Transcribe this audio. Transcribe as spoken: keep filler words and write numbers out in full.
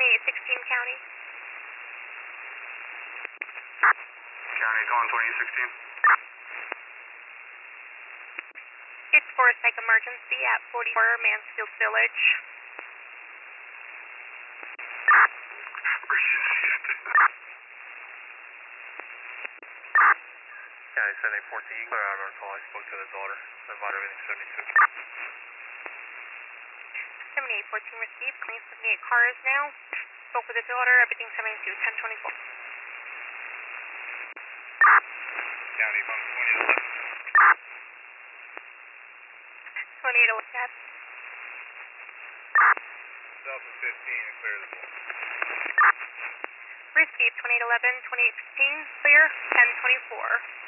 twenty-eight sixteen County. County, calling twenty-eight sixteen. It's for a psych emergency at forty-four Mansfield Village. County seven eight fourteen, clear out our call. I spoke to the daughter. Invite everything seventy-two. seventy-eight fourteen received, claim seventy-eight cars now. Spoke with the daughter, everything seventy-two, ten twenty-four. County, calling twenty-eight eleven. twenty-eight eleven. Delta fifteen, clear the board. Received twenty-eight eleven, twenty-eight fifteen, clear, ten twenty-four.